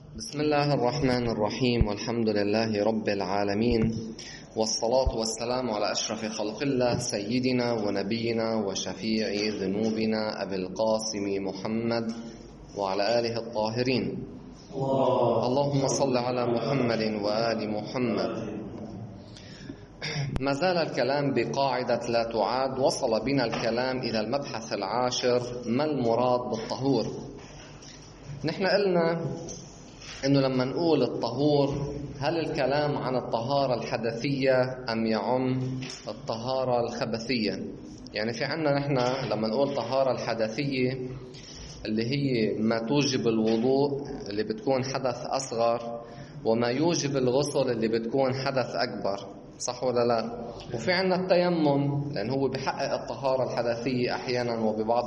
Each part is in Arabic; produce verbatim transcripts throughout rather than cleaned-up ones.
بسم الله الرحمن الرحيم، والحمد لله رب العالمين، والصلاة والسلام على أشرف خلق الله سيدنا ونبينا وشفيع ذنوبنا أبي القاسم محمد وعلى آله الطاهرين. اللهم صل على محمد وآل محمد. ما زال الكلام بقاعدة لا تعاد. وصل بنا الكلام إلى المبحث العاشر: ما المراد بالطهور؟ نحن قلنا إنه لما نقول الطهور، هل الكلام عن الطهارة الحدثية أم يعم الطهارة الخبثية؟ يعني في عنا نحن لما نقول طهارة الحدثية اللي هي ما توجب الوضوء اللي بتكون حدث أصغر، وما يوجب الغسل اللي بتكون حدث أكبر، صح ولا لا؟ وفي عنا التيمم، لأن هو بيحقق الطهارة الحدثية أحيانا وببعض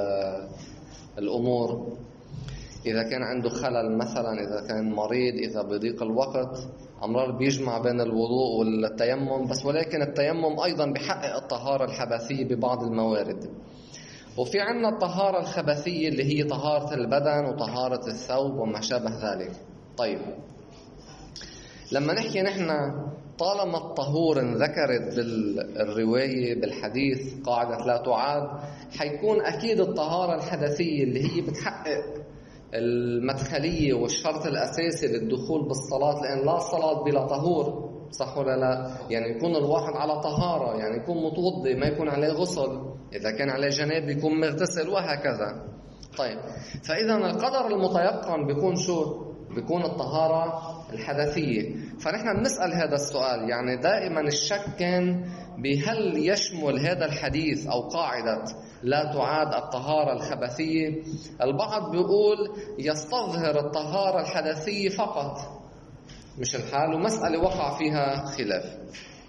الأمور، إذا كان عنده خلل مثلا، إذا كان مريض، إذا بضيق الوقت، أمرار بيجمع بين الوضوء والتيمم بس. ولكن التيمم أيضا بيحقق الطهارة الحدثية ببعض الموارد. وفي عنا الطهارة الخبثية اللي هي طهارة البدن وطهارة الثوب وما شابه ذلك. طيب، لما نحكي نحن طالما الطهور انذكرت بالرواية بالحديث قاعدة لا تعاد، حيكون أكيد الطهارة الحدثية اللي هي بتحقق المدخلية والشرط الأساسي للدخول بالصلاة، لأن لا صلاة بلا طهور، صح ولا لا؟ يعني يكون الواحد على طهارة، يعني يكون متوضي، ما يكون عليه غسل، إذا كان عليه جناب يكون مغتسل، وهكذا. طيب، فإذا القدر المتيقن بيكون شو؟ بيكون الطهارة الحدثية. فنحن بنسأل هذا السؤال، يعني دائما الشك كان بهل يشمل هذا الحديث أو قاعدة لا تعاد الطهارة الخبثية. البعض بيقول يستظهر الطهارة الحدثية فقط، مش الحال، ومسألة وقع فيها خلاف.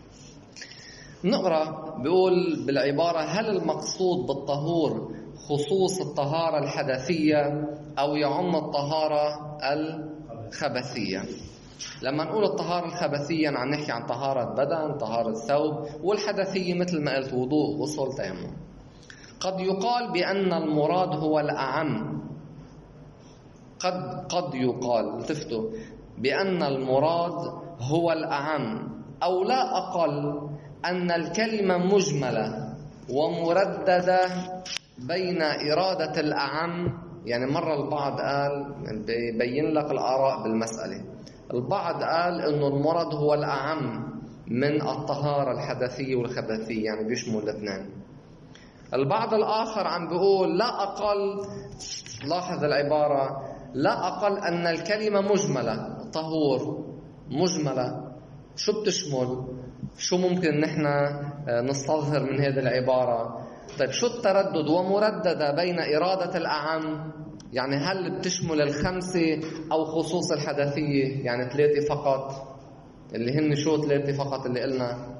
نقرأ بيقول بالعبارة: هل المقصود بالطهور خصوص الطهارة الحدثية أو يعم الطهارة الخبثية؟ لما نقول الطهارة الخبثية عم نحكي عن طهارة بدن، طهارة ثوب، والحدثية مثل ما قلت وضوء، غسل، تيمم. قد يقال بأن المراد هو الأعم. قد قد يقال التفتوا بأن المراد هو الأعم، أو لا أقل أن الكلمة مجملة ومرددة بين إرادة الأعم. يعني مرة البعض قال، بيبين لك الآراء بالمسألة، البعض قال إنه المراد هو الأعم من الطهارة الحدثية والخبثية، يعني بيشمل الاثنين. البعض الآخر عم بيقول لا أقل، لاحظ العبارة، لا أقل أن الكلمة مجملة، طهور مجملة. شو بتشمل؟ شو ممكن نحن نستظهر من هذه العبارة؟ طيب، شو التردد ومرددة بين إرادة الأعم؟ يعني هل بتشمل الخمسة أو خصوص الحدثية؟ يعني ثلاثة فقط، اللي هن شو ثلاثة فقط اللي قلنا؟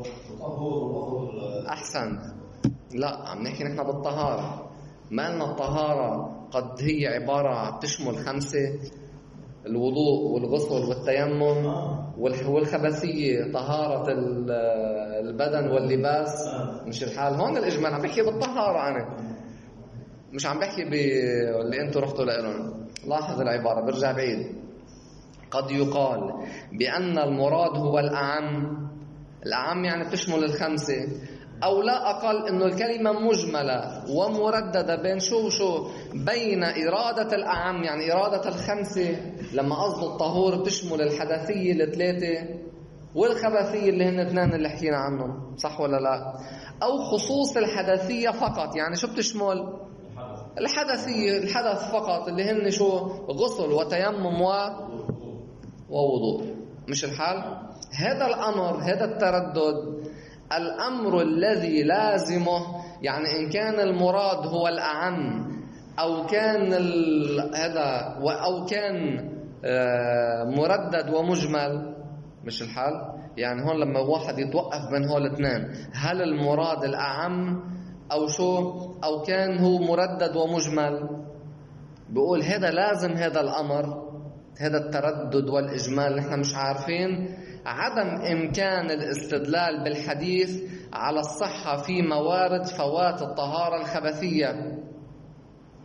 أحسن، لا، عم نحكي نحن بالطهارة. ما قلنا الطهارة قد هي عبارة بتشمل خمسة: الوضوء والغسل والتيمم، والخبثية طهارة البدن واللباس، مش الحال؟ هون الإجمال عم بحكي بالطهارة، أنا مش عم بحكي باللي أنتوا رحتوا لإلهم. لاحظ العبارة، برجع بعيد. قد يقال بأن المراد هو الأعم، الأعم يعني بتشمل الخمسة، أو لا أقل إنه الكلمة مجملة ومرددة بين شو شو بين إرادة الأعم، يعني إرادة الخمسة، لما قصد الطهور بتشمل الحدثية الثلاثة والخبثية اللي هن اثنان اللي حكينا عنهم، صح ولا لا؟ أو خصوص الحدثية فقط، يعني شو بتشمل؟ الحدثية، الحدث فقط، اللي هن شو؟ غسل وتيمم و... ووضوء، مش الحال؟ هذا الأمر، هذا التردد، الأمر الذي لازمه، يعني إن كان المراد هو الأعم أو كان ال... هذا أو كان آه مردد ومجمل، مش الحال؟ يعني هون لما واحد يتوقف بين هول الاثنين، هل المراد الأعم أو شو، أو كان هو مردد ومجمل، بيقول هذا لازم، هذا الأمر، هذا التردد والإجمال نحن مش عارفين عدم إمكان الاستدلال بالحديث على الصحة في موارد فوات الطهارة الخبثية.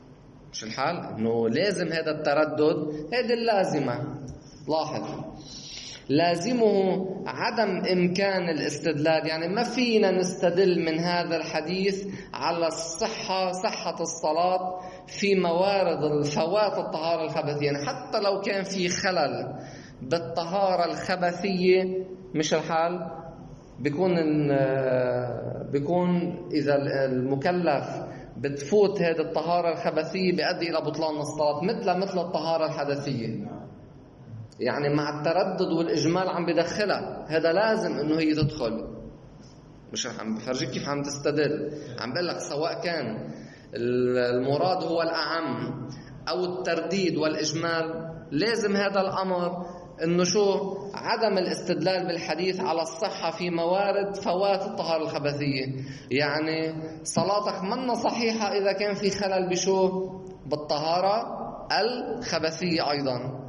مش الحال؟ إنه لازم هذا التردد، هذه اللازمة. لاحظ، لازمه عدم إمكان الاستدلال، يعني ما فينا نستدل من هذا الحديث على الصحة صحة الصلاة في موارد الفوات الطهارة الخبثية. يعني حتى لو كان في خلل بالطهارة الخبثية، مش الحال؟ بيكون بيكون إذا المكلف بتفوت هذه الطهارة الخبثية بيؤدي إلى بطلان الصلاة، مثل مثل الطهارة الحدثية. يعني مع التردد والإجمال عم بدخلها، هذا لازم إنه هي تدخل. مش عم بفرجيك كيف عم تستدل، عم بقول لك سواء كان المراد هو الأعم أو الترديد والإجمال، لازم هذا الأمر إنه شو؟ عدم الاستدلال بالحديث على الصحة في موارد فوات الطهارة الخبثية. يعني صلاتك منا صحيحة إذا كان في خلل بشو؟ بالطهارة الخبثية أيضا.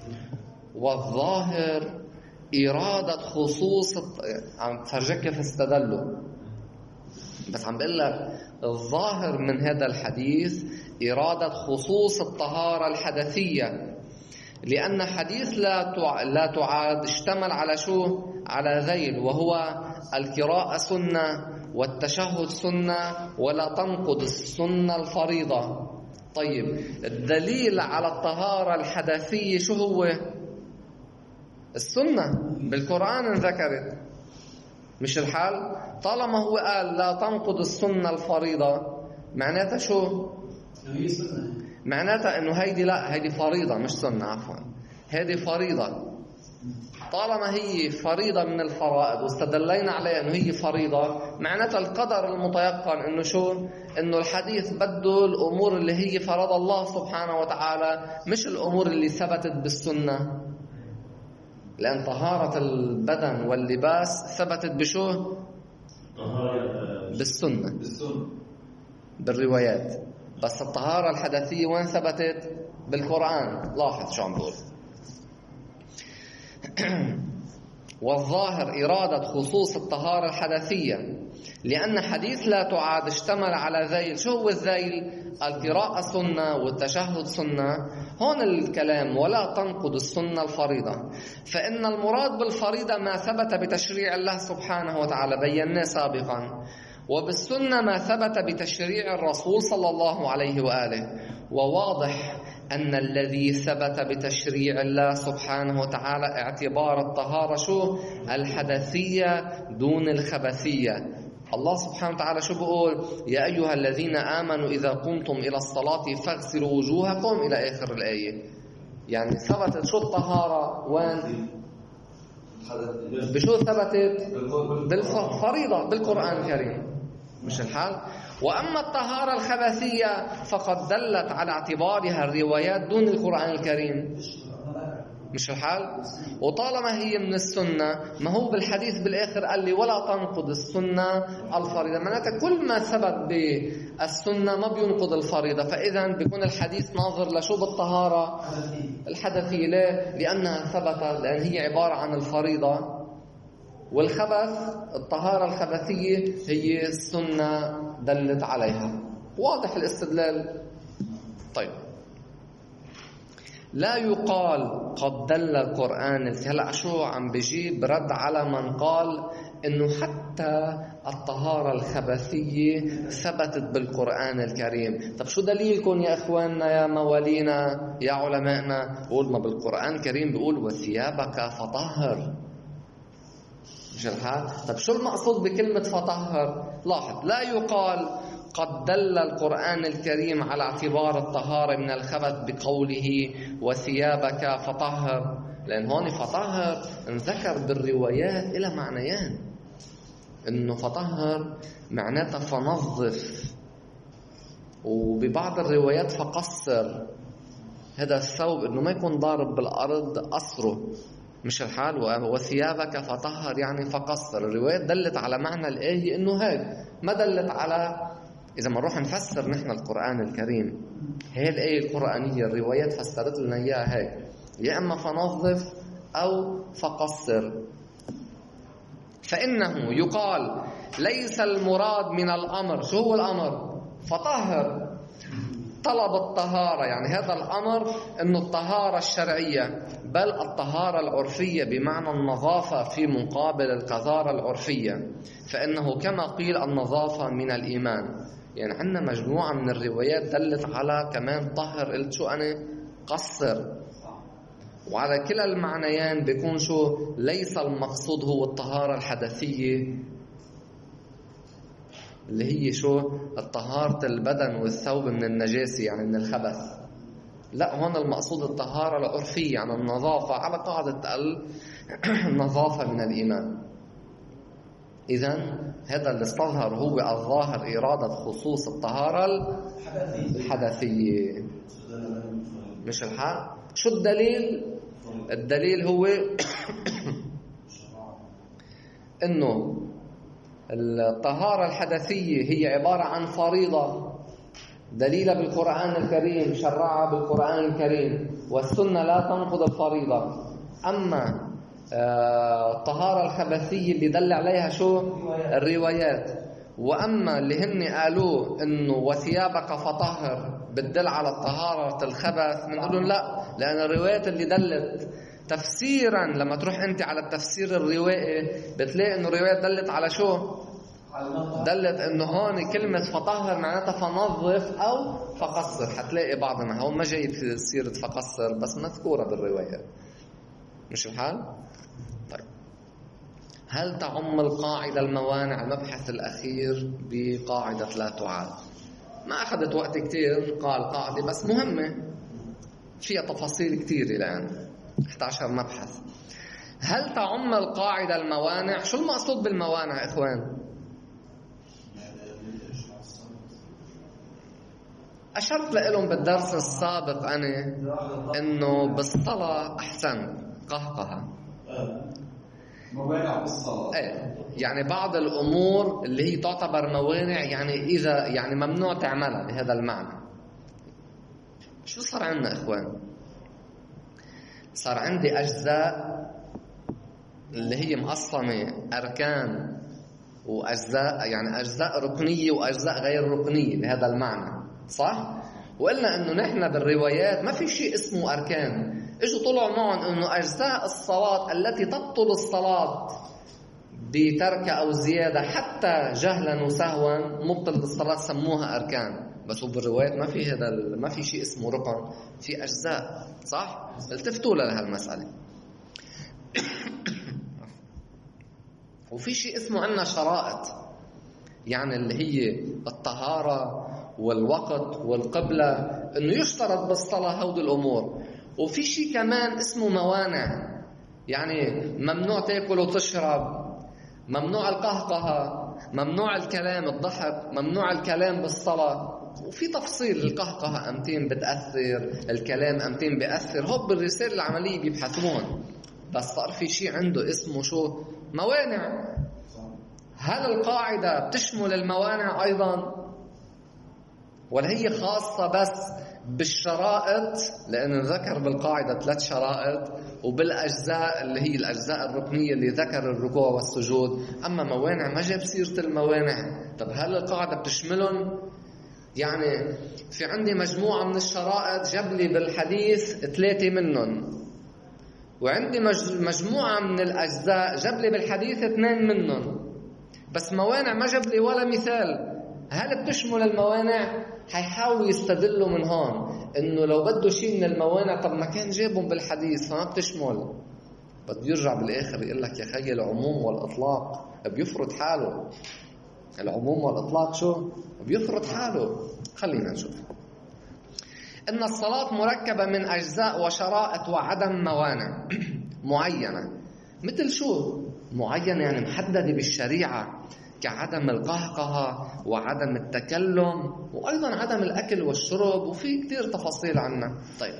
والظاهر إرادة خصوص الط... عم فرجك كيف استدلوا، بس عم بقول لك الظاهر من هذا الحديث إرادة خصوص الطهارة الحدثية، لأن حديث لا تع... لا تعاد اشتمل على شو؟ على ذيل، وهو القراءة سنة والتشهد سنة ولا تنقض السنة الفريضة. طيب الدليل على الطهارة الحدثية شو هو؟ السنة بالقرآن ذكرت، مش الحال؟ طالما هو قال لا تنقض السنة الفريضة، معناتها شو؟ معناتها انه هيدي لا، هيدي فريضة مش سنة، عفوا هيدي فريضة. طالما هي فريضة من الفرائض واستدلينا عليها انه هي فريضة، معناتها القدر المتيقن انه شو؟ انه الحديث بده الامور اللي هي فرض الله سبحانه وتعالى، مش الامور اللي ثبتت بالسنة. لأن طهارة البدن واللباس ثبتت بشو؟ بالسنة بالروايات. بس الطهارة الحدثية وين ثبتت؟ بالقرآن. لاحظ شو عم بقول. والظاهر إرادة خصوص الطهارة الحدثية، لأن حديث لا تعاد اشتمل على ذيل. شو هو الذيل؟ القراءة سنة والتشهد سنة. هون الكلام ولا تنقض السنة الفريضة، فإن المراد بالفريضة ما ثبت بتشريع الله سبحانه وتعالى، بيناه سابقا، وبالسنة ما ثبت بتشريع الرسول صلى الله عليه وآله. وواضح أن الذي ثبت بتشريع الله سبحانه وتعالى اعتبار الطهارة شو؟ الحدثية دون الخبثية. الله سبحانه وتعالى شو بقول؟ يا أيها الذين آمنوا إذا قمتم إلى الصلاة فاغسلوا وجوهكم إلى آخر الآية. يعني ثبتت شو الطهارة وين؟ بشو ثبتت؟ بالفريضة بالقرآن الكريم، مش الحال؟ وأما الطهارة الخبثية فقد دلت على اعتبارها الروايات دون القرآن الكريم، مش الحال؟ وطالما هي من السنة، ما هو بالحديث بالآخر قال لي ولا تنقض السنة الفريضة، معناتها كل ما ثبت بالسنة ما بينقض الفريضة. فإذا بيكون الحديث ناظر لشو؟ بالطهارة الحدثية. ليه؟ لأنها ثبتت، لأن هي عبارة عن الفريضة، والخبث الطهارة الخبثية هي السنة دلت عليها. واضح الاستدلال؟ طيب، لا يقال قد دل القرآن. هلا شو عم بجيب رد على من قال انه حتى الطهارة الخبثية ثبتت بالقرآن الكريم. طب شو دليلكم يا اخواننا يا موالينا يا علمائنا؟ بقول ما بالقرآن الكريم بيقول وثيابك فطهر، مش الحال؟ طب شو المقصود بكلمة فطهر؟ لاحظ، لا يقال قد دل القرآن الكريم على اعتبار الطهارة من الخبث بقوله وثيابك فطهر، لأن هون فطهر انذكر بالروايات إلى معنيان، إنه فطهر معناتها فنظف، وببعض الروايات فقصر هذا الثوب، إنه ما يكون ضارب بالأرض قصره، مش الحال؟ وثيابك فطهر يعني فقصر. الروايات دلت على معنى الآية إنه هيك، ما دلت على إذا ما نروح نفسر نحن القرآن الكريم، هي الآية القرآنية الروايات فسرت لنا إياها هيك، يا إما فنظف أو فقصر. فإنه يقال ليس المراد من الأمر، شو هو الأمر؟ فطهر، طلب الطهارة، يعني هذا الأمر إنه الطهارة الشرعية بل الطهارة العرفية بمعنى النظافة في مقابل القذارة العرفية، فإنه كما قيل النظافة من الإيمان. يعني عندنا مجموعة من الروايات دلت على كمان طهر، قلت شو أنا قصر، وعلى كلا المعنيان بيكون شو ليس المقصود هو الطهارة الحدثية اللي هي شو الطهارة البدن والثوب من النجاسة يعني من الخبث، لا هون المقصود الطهارة العرفية يعني النظافة على قاعدة النظافة من الإيمان. إذن هذا اللي استظهر هو الظاهر إرادة خصوص الطهارة الحدثية مش الحق. شو الدليل؟ الدليل هو إنه الطهارة الحدثية هي عبارة عن فريضة دليلة بالقرآن الكريم، شرعها بالقرآن الكريم، والسنة لا تنقض الفريضة. أما الطهارة الخبثية اللي دل عليها شو الروايات. وأما اللي هن قالوا إنه وثيابك فطهر بتدل على الطهارة الخبث، بنقول لا، لأن الروايات اللي دلت تفسيرا لما تروح أنت على التفسير الروائي بتلاقي إنه الروايات دلت على شو؟ دلت إنه هون كلمة فطهر معناتها فنظف أو فقصر. حتلاقي بعضنا هون ما جاي في سيرة فقصر بس مذكورة بالروايات، مش الحال؟ طيب، هل تعم القاعدة الموانع؟ المبحث الأخير بقاعدة لا تعاد. ما أخذت وقت كتير قال قاعدة بس مهمة فيها تفاصيل كتير الآن، إحدى عشر مبحث. هل تعم القاعدة الموانع؟ شو المقصود بالموانع إخوان؟ أشرت لهم بالدرس السابق أنا إنه بالصلاة أحسن قهقها موانع بالصلاة. ايه يعني بعض الأمور اللي هي تعتبر موانع، يعني إذا يعني ممنوع تعملها بهذا المعنى. شو صار عندنا إخوان؟ صار عندي أجزاء اللي هي مقسمة أركان وأجزاء، يعني أجزاء ركنية وأجزاء غير ركنية بهذا المعنى، صح؟ وقلنا إنه نحن بالروايات ما في شيء اسمه أركان. إجوا طلعوا معهم إنه أجزاء الصلاة التي تبطل الصلاة بترك أو زيادة حتى جهلا وسهوا مبطل بالصلاة سموها أركان. بس بالروايات ما في هذا، ما في شيء اسمه ركن، في أجزاء، صح؟ التفتوا لها المسألة. وفي شيء اسمه عندنا شرائط، يعني اللي هي الطهارة والوقت والقبلة، إنه يشترط بالصلاة هودي الأمور. وفي شيء كمان اسمه موانع، يعني ممنوع تاكل وتشرب، ممنوع القهقهة، ممنوع الكلام الضحك، ممنوع الكلام بالصلاة. وفي تفصيل القهقهة أمتين بتأثر، الكلام أمتين بيأثر، هو بالرسالة العملية بيبحثون. بس صار في شيء عنده اسمه شو؟ موانع. هل القاعدة بتشمل الموانع أيضا؟ ولا هي خاصة بس بالشرائط؟ لأنه ذكر بالقاعدة ثلاث شرائط، وبالأجزاء اللي هي الأجزاء الركنية اللي ذكر الركوع والسجود. أما موانع ما جاب سيرة الموانع. طب هل القاعدة بتشملهم؟ يعني في عندي مجموعة من الشرائط جاب لي بالحديث ثلاثة منهم، وعندي مجموعة من الأجزاء جاب لي بالحديث اثنين منهم، بس موانع ما جاب لي ولا مثال. هل بتشمل الموانع؟ حيحاولوا يستدلوا من هون انه لو بده شيء من الموانع طب ما كان جابهم بالحديث فما بتشمل. بده يرجع بالاخر يقول لك يا خي العموم والاطلاق بيفرض حاله. العموم والاطلاق شو بيفرض حاله. خلينا نشوف. ان الصلاة مركبة من اجزاء وشرائط وعدم موانع معينة. مثل شو معينة؟ يعني محددة بالشريعة، كعدم القهقهة وعدم التكلم وأيضا عدم الأكل والشرب، وفي كتير تفاصيل عنها. طيب،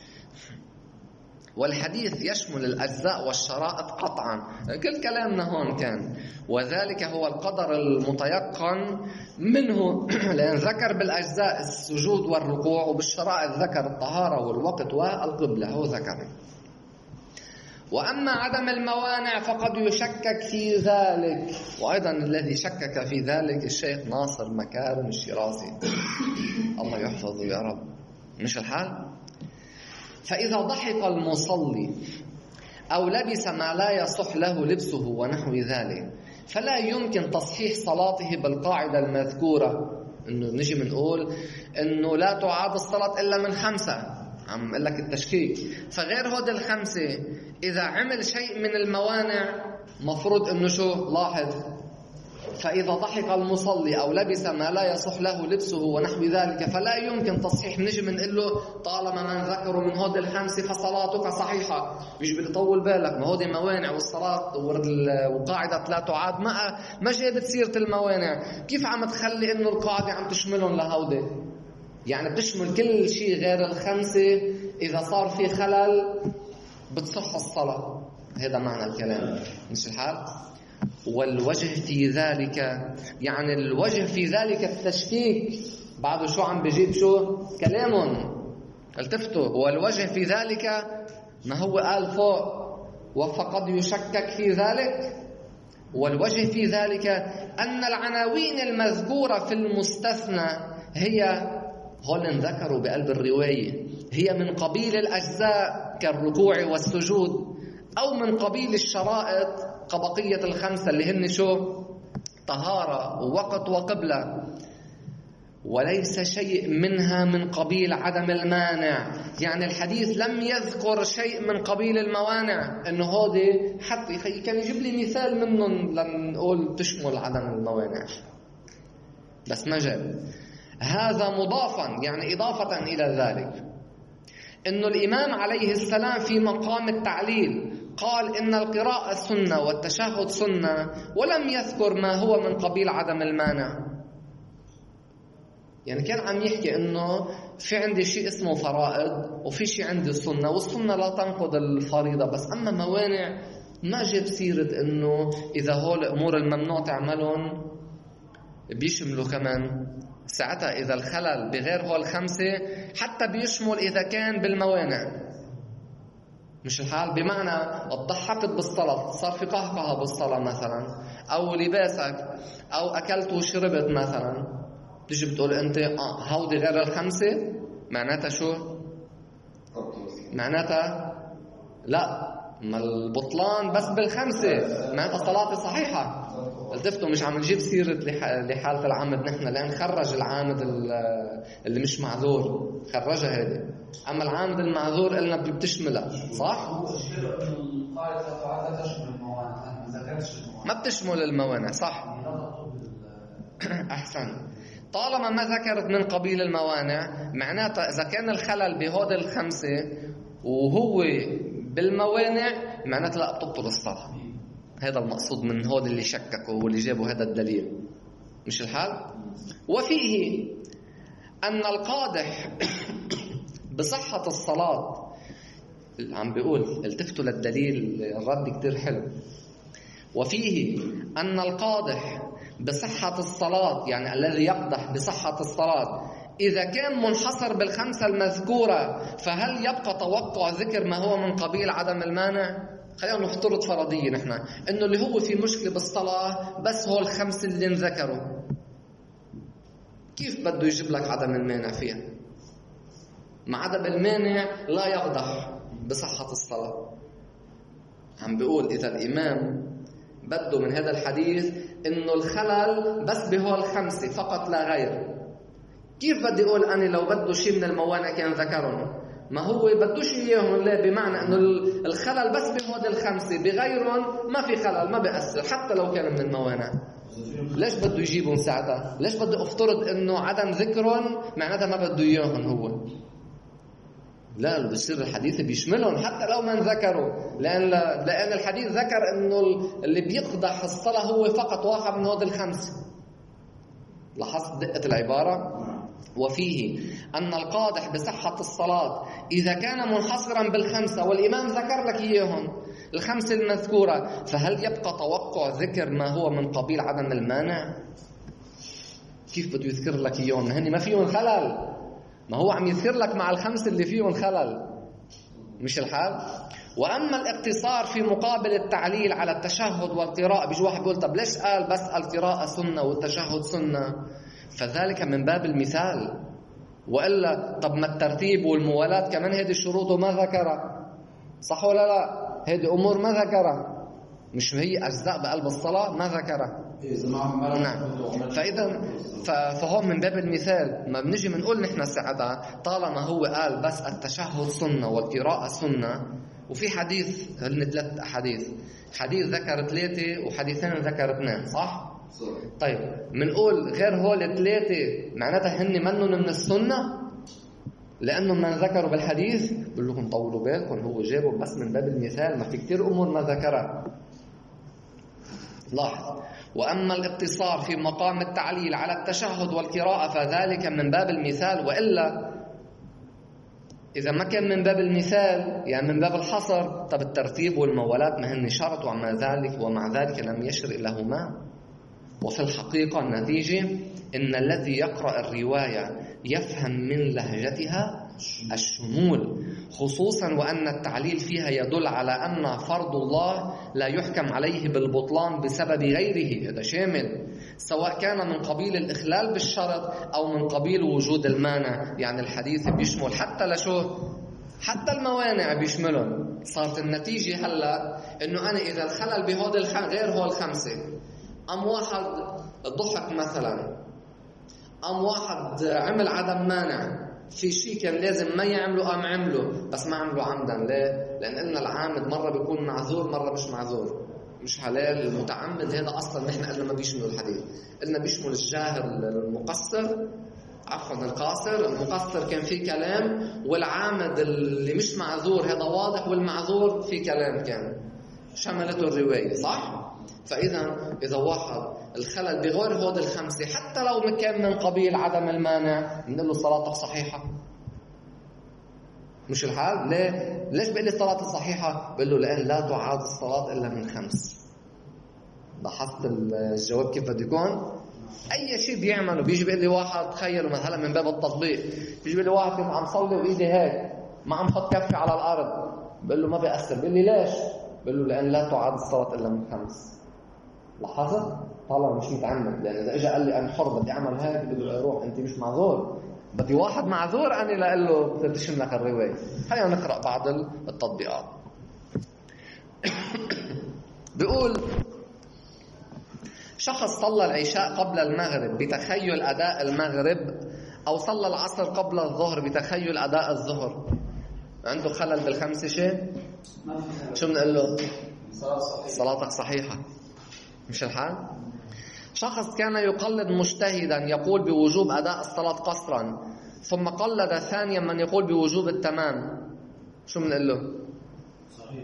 والحديث يشمل الأجزاء والشرائط قطعا. كل كلامنا هون كان وذلك هو القدر المتيقن منه، لأن ذكر بالأجزاء السجود والركوع، وبالشرائط ذكر الطهارة والوقت والقبلة، هو ذكر. وأما عدم الموانع فقد يشكك في ذلك. وأيضا الذي شكك في ذلك الشيخ ناصر مكارم الشيرازي، الله يحفظه يا رب. مش الحال؟ فإذا ضحك المصلي أو لبس ما لا يصح له لبسه ونحو ذلك فلا يمكن تصحيح صلاته بالقاعدة المذكورة، إنه نجي منقول إنه لا تعاد الصلاة إلا من خمسة، عم قل لك التشكيك. فغير هود الخمسة إذا عمل شيء من الموانع مفروض إنه شو؟ لاحظ، فإذا ضحك المصلي أو لبس ما لا يصح له لبسه ونحو ذلك فلا يمكن تصحيح. نجي منقول له طالما من ذكروا من هود الخمسة فصلاتك صحيحة. مش بدي طول بالك، ما هودي موانع والصلاة وقاعدة لا تعاد ما ما جابت سيرة الموانع. كيف عم تخلي إنه القاعدة عم تشملهم لهودي؟ يعني بتشمل كل شيء غير الخمسة. إذا صار في خلل بتصح الصلاة. هذا معنى الكلام، مش الحال؟ والوجه في ذلك، يعني الوجه في ذلك التشكيك. بعده شو عم بجيب؟ شو كلامهم؟ التفتوا. والوجه في ذلك ما هو قال فوق وفقد يشكك في ذلك. والوجه في ذلك أن العناوين المذكورة في المستثنى هي هون ذكروا بقلب الرواية هي من قبيل الأجزاء كالركوع والسجود، أو من قبيل الشرائط كبقية الخمسة اللي هن شو؟ طهارة ووقت وقبلة، وليس شيء منها من قبيل عدم المانع. يعني الحديث لم يذكر شيء من قبيل الموانع، إنه هودي حتى كان يجيب لي مثال منهم لنقول تشمل عدم الموانع، بس ما جاب. هذا مضافا، يعني إضافة إلى ذلك، إنه الإمام عليه السلام في مقام التعليل قال إن القراءة سنة والتشهد سنة، ولم يذكر ما هو من قبيل عدم المانع. يعني كان عم يحكي إنه في عندي شيء اسمه فرائض وفي شيء عندي سنة، والسنة لا تنقض الفريضة، بس أما موانع ما جاب سيرة إنه إذا هول الأمور الممنوع تعملهم بيشملوا كمان ساعتها إذا الخلل بغير هول الخمسة، حتى بيشمل إذا كان بالموانع. مش الحال؟ بمعنى ضحكت بالصلاة، صار في قهقه بالصلاة مثلا، أو لباسك، أو أكلت وشربت مثلا، تيجي بتقول أنت آه هودي غير الخمسة، معناتها شو؟ معناتها لا، ما البطلان بس بالخمسة، معناتها صلاتي صحيحة. التفتوا، مش عم نجيب سيرة لحالة العامد نحن، لأن خرج العامد اللي مش معذور، خرجها هذه. أما العامد المعذور قلنا بتشملها، صح؟ ما بتشمل الموانع، صح؟ أحسن. طالما ما ذكرت من قبيل الموانع، معناتها إذا كان الخلل بهود الخمسة وهو بالموانع، معناتها لا بتبطل الصلاة. هذا المقصود من هود اللي شككوا واللي جابوا هذا الدليل، مش الحال؟ وفيه أن القادح بصحة الصلاة، عم بيقول التفتوا للدليل، الرد كتير حلو. وفيه أن القادح بصحة الصلاة، يعني الذي يقدح بصحة الصلاة، إذا كان منحصر بالخمسة المذكورة فهل يبقى توقع ذكر ما هو من قبيل عدم المانع؟ خلينا نفترض فرضية نحن إنه اللي هو في مشكلة بالصلاة بس هو الخمسة اللي انذكروا، كيف بده يجيب لك عدم المانع فيها؟ مع عدم المانع لا يقدح بصحة الصلاة. عم بيقول إذا الإمام بده من هذا الحديث إنه الخلل بس بهو الخمسة فقط لا غير، كيف بدي أقول أنا لو بده شيء من الموانع كان ذكرهم؟ ما هو بدوش إياهم، لا، بمعنى إنه الخلل بس بهود الخمسة، بغيرهم ما في خلل، ما بيأثر حتى لو كان من الموانع. ليش بده يجيبهم ساعتها؟ ليش بدي أفترض إنه عدم ذكرهم معناتها ما بده إياهم هو؟ لا، بصير الحديث بيشملهم حتى لو من ذكروا، لأن لأن الحديث ذكر إنه اللي بيقدح الصلاة هو فقط واحد من هود الخمسة. لاحظت دقة العبارة؟ وفيه أن القادح بصحة الصلاة إذا كان منحصرا بالخمسة والإمام ذكر لك إياهم الخمسة المذكورة، فهل يبقى توقع ذكر ما هو من قبيل عدم المانع؟ كيف بده يذكر لك إياهم؟ هني ما فيهم خلل، ما هو عم يذكر لك مع الخمسة اللي فيهم خلل. مش الحال؟ وأما الاقتصار في مقابل التعليل على التشهد والقراءة، بيجي واحد بيقول طب ليش قال بس القراءة سنة والتشهد سنة؟ فذلك من باب المثال، وإلا طب ما الترتيب والموالاة كمان هذه الشروط وما ذكرها، صح ولا لا؟ هذه أمور ما ذكرها، مش هي أجزاء بقلب الصلاة ما ذكرها. نعم. فإذا فهو من باب المثال، ما بنجي بنقول نحن ساعتها طالما هو قال بس التشهد سنة والقراءة سنة، وفي حديث هن ثلاث أحاديث، حديث ذكر ثلاثة وحديثين ذكر اثنين، صح؟ طيب منقول غير هول ثلاثة معناتها هن منن من السنة لأنه من ذكروا بالحديث؟ بقول لكم طولوا بالكم، هو جابوا بس من باب المثال، ما في كتير أمور ما ذكرها. لاحظ، وأما الاقتصار في مقام التعليل على التشهد والقراءة فذلك من باب المثال، وإلا إذا ما كان من باب المثال يعني من باب الحصر، طب الترتيب والموالات ما هن شرط، ومع ذلك ومع ذلك لم يشر لهما. وفي الحقيقة النتيجة إن الذي يقرأ الرواية يفهم من لهجتها الشمول، خصوصا وأن التعليل فيها يدل على أن فرض الله لا يحكم عليه بالبطلان بسبب غيره، هذا شامل، سواء كان من قبيل الإخلال بالشرط أو من قبيل وجود المانع. يعني الحديث بيشمل حتى لشو حتى الموانع بيشملهم. صارت النتيجة هلأ إنه أنا إذا الخلل بهود الخ... غير هو الخمسة، أم واحد ضحك مثلا، أم واحد عمل عدم مانع في شيء كان لازم ما يعمله أم عمله بس ما عمله عمدا. ليه؟ لأن قلنا العامد مرة بيكون معذور مرة مش معذور، مش حلال. المتعمد هذا أصلا نحن قلنا ما بيشمل الحديث، قلنا بيشمل الجاهر المقصر، عفوا القاصر. المقصر كان فيه كلام، والعامد اللي مش معذور هذا واضح، والمعذور فيه كلام كان شملته الرواية، صح؟ فإذا إذا واحد الخلل بغير هود الخمسة حتى لو كان من قبيل عدم المانع، بنقول له صلاتك صحيحة، مش الحال؟ ليه؟ ليش بقول لي الصلاة الصحيحة؟ بقول له لأن لا تعاد الصلاة إلا من خمس. لاحظت الجواب كيف بده يكون؟ أي شيء بيعمله بيجي بيقول لي واحد، تخيلوا مثلا من باب التطبيق، بيجي بيقول لي واحد كنت عم صلي وإيدي هيك ما عم حط كفي على الأرض، بقول له ما بيأثر، بقول لي ليش؟ بقول له لأن لا تعاد الصلاة إلا من خمس. لاحظت؟ طالما مش متعمد، لأن إذا إجا قال لي أنا حر بدي أعمل هيك بدي أروح، أنت مش معذور، بدي واحد معذور أنا لا أقول له بتشم لك الرواية. خلينا نقرأ بعض التطبيقات. بيقول شخص صلى العشاء قبل المغرب بتخيل أداء المغرب، أو صلى العصر قبل الظهر بتخيل أداء الظهر، عنده خلل بالخمسة شيء؟ شو بنقول له؟ صلاتك صحيحة، مش الحال؟ شخص كان يقلد مجتهدا يقول بوجوب أداء الصلاة قصرا، ثم قلد ثانيا من يقول بوجوب التمام، شو بنقول له؟ صحيح.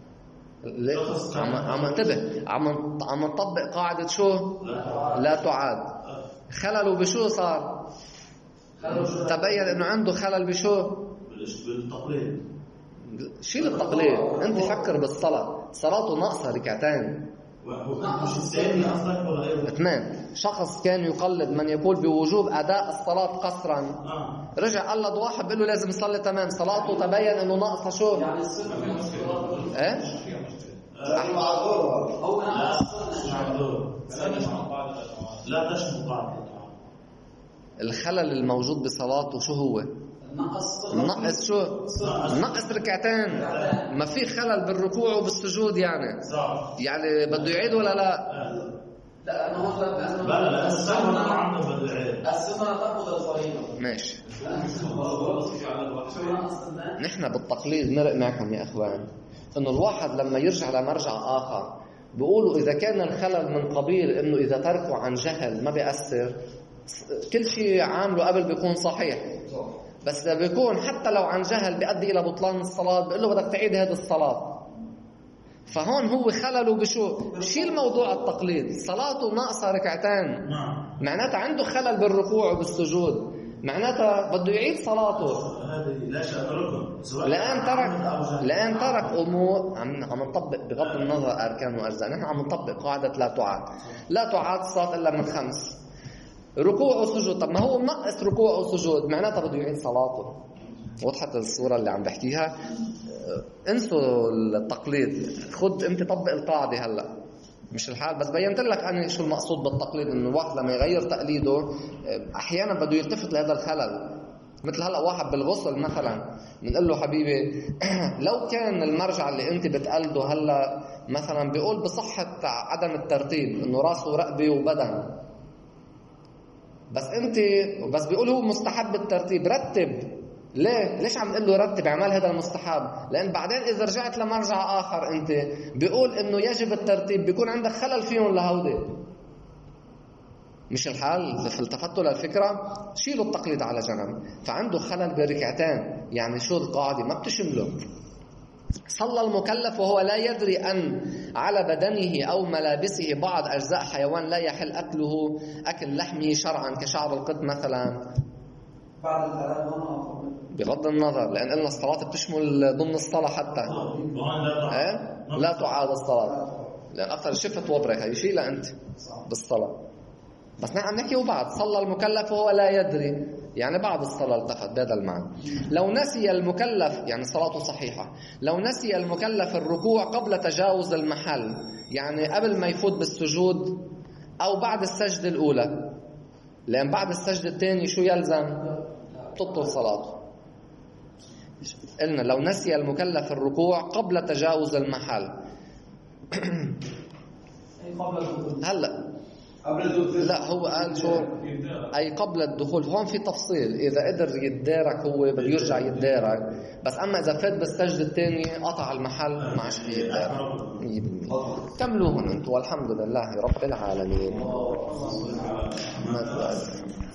عم عم انتبه، عم عم نطبق قاعدة شو؟ لا تعاد. خلله بشو صار؟ تبين انه عنده خلل بشو؟ بالتقليد. شيل التقليد، انت فكر بالصلاة، صلاته ناقصة ركعتين. اثنين، شخص كان يقلد من يقول بوجوب أداء الصلاة قصرا، آه. رجع قلد واحد بيقول له لازم يصلي تمام، صلاته تبين انه ناقصة شو؟ يعني السنة في مشكلة. ايه؟ هو لا تشمل قاعدة. الخلل الموجود بصلاته شو هو؟ نقص شو؟ نقص ركعتين. ما في خلل بالركوع وبالسجود يعني. يعني بده يعيد ولا لا؟ لا لا لا لا السنة عنده بده يعيد. السنة تأخذ الفريضة. ماشي. نحن بالتقليد مرق معكم يا اخوان انه الواحد لما يرجع لمرجع اخر بيقولوا اذا كان الخلل من قبيل انه اذا تركه عن جهل ما بيأثر، كل شيء عامله قبل بيكون صحيح، بس إذا بيكون حتى لو عن جهل بيؤدي إلى بطلان الصلاة بيقول له بدك تعيد هذه الصلاة. فهون هو خلله بشو؟ شيل موضوع التقليد، صلاته ناقصة ركعتين، معناتها عنده خلل بالركوع وبالسجود، معناتها بده يعيد صلاته. لأن ترك لأن ترك أمور. عم عم نطبق بغض النظر أركان وأجزاء، نحن عم نطبق قاعدة لا تعاد. لا تعاد الصلاة إلا من خمس، ركوع وسجود. طب ما هو منقص ركوع وسجود، معناتها بده يعيد صلاته. وضحت الصورة اللي عم بحكيها؟ انسوا التقليد، خد انت طبق القاعدة هلا مش الحال. بس بينت لك انا شو المقصود بالتقليد، انه الواحد لما يغير تقليده احيانا بده يلتفت لهذا الخلل. مثل هلا واحد بالغسل مثلا بنقول له حبيبي لو كان المرجع اللي انت بتقلده هلا مثلا بيقول بصحة عدم الترتيب انه راسه ورقبه وبدن، بس انت بس بيقول هو مستحب الترتيب، رتب. ليه؟ ليش عم نقول له رتب اعمال هذا المستحب؟ لان بعدين اذا رجعت لمرجع اخر انت بيقول انه يجب الترتيب، بيكون عندك خلل فيهم لهودي. مش الحال؟ فالتفتوا للفكرة شيلوا التقليد على جنب. فعنده خلل بركعتين، يعني شو القاعدة ما بتشمله. صلى المكلف وهو لا يدري أن على بدنه أو ملابسه بعض أجزاء حيوان لا يحل أكله أكل لحمه شرعا كشعر القط مثلا، بغض النظر، لأن قلنا الصلاة بتشمل ضمن الصلاة حتى إيه؟ لا تعاد الصلاة، لأن أكثر شفت وبرك هي شيء أنت بالصلاة. بس نحن عم نحكي وبعد صلى المكلف وهو لا يدري، يعني بعد الصلاة التفت بهذا المعنى. لو نسي المكلف يعني صلاته صحيحة. لو نسي المكلف الركوع قبل تجاوز المحل، يعني قبل ما يفوت بالسجود أو بعد السجدة الأولى، لأن بعد السجدة الثانية شو يلزم؟ تبطل صلاته. قلنا لو نسي المكلف الركوع قبل تجاوز المحل هلأ لا هو قال شو أي قبل الدخول. هون في تفصيل، إذا قدر يتدارك هو بده يرجع يتدارك، بس أما إذا فات بالسجدة الثانية قطع المحل ما عادش فيه يتدارك مية بالمية. كملوهن أنتوا والحمد لله رب العالمين.